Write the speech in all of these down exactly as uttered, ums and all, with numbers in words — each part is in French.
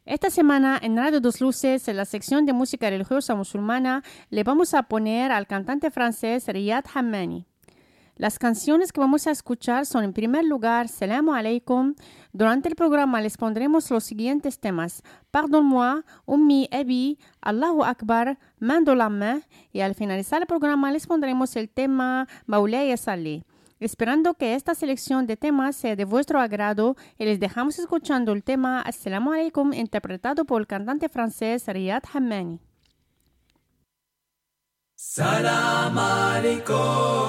Esta semana en Radio Dos Luces, en la sección de música religiosa musulmana, le vamos a poner al cantante francés Riyad Hammani. Las canciones que vamos a escuchar son en primer lugar Salamu Alaikum. Durante el programa les pondremos los siguientes temas: Pardonne-moi, Ummi Abi, Allahu Akbar, Mando la main, y al finalizar el programa les pondremos el tema Maulaya Salli. Esperando que esta selección de temas sea de vuestro agrado, y les dejamos escuchando el tema Assalamu Alaikum, interpretado por el cantante francés Riyad Hammani. Salam alaikum.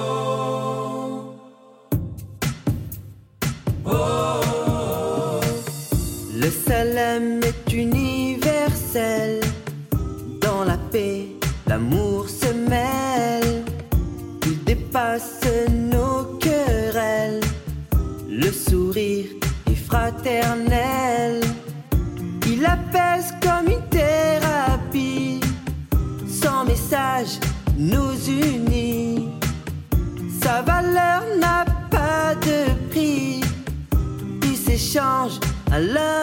Oh. Le salam est universel. Dans la paix, l'amour se mêle. Il dépasse nos querelles. Le sourire est fraternel. Il apaise comme une thérapie. Son message nous unit. Sa valeur n'a pas de prix. Il s'échange à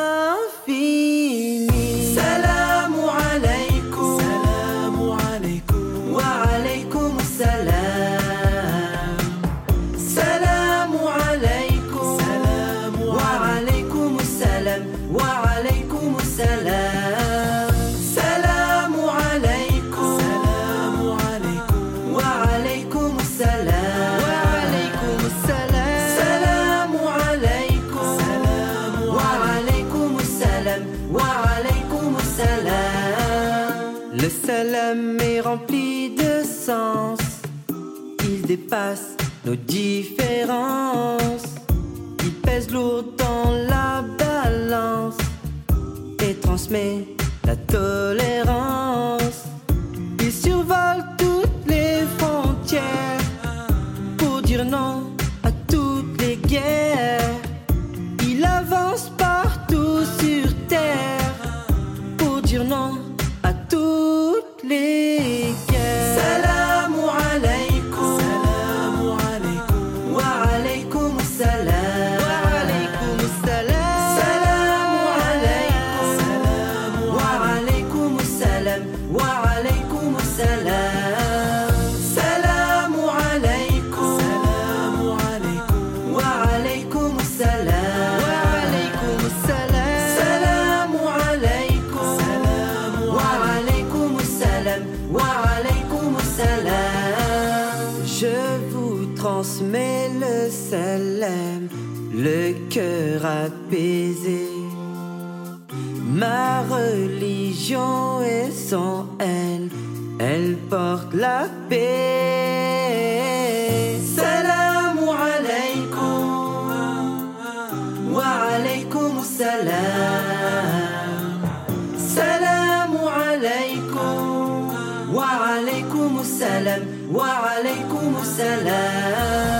l'infini. Salamu alaykum. Salamu alaikum. Wa alaykum salam. Salamu alaykum. Salamu Wa alaykum salam. Wa alaykum salam. Salamu alaykum. Salamu alaikum. Wa alaykum salam. Wa alaykum salam. Salamu alaykum. Salamu Wa alaykum salam. Wa alaykum salam. Le salam est rempli de sens. Il dépasse nos différences. Il pèse lourd dans la balance et transmet la tolérance. Il survole toutes les frontières pour dire non à toutes les guerres. Il avance partout sur terre pour dire non à toutes les guerres. Salamu alaykum. Salamu alaikum. Wa alaykum salam. Wa alaykum salam. Salamu alaykum. Salamu Wa alaykum salam. Wa alaykum salam. Salamu alaykum. Salamu alaikum. Wa alaykum salam. Wa alaykum salam. Salamu alaykum. Salamu Wa alaykum salam. Wa alaykum salam. Je vous transmets le salam, le cœur apaisé. Ma religion est sans haine, elle porte la paix. Salamu alaykum. Wa alaykum salam. Salamu alaykum. Wa alaykum salam. Wa alaykum salam.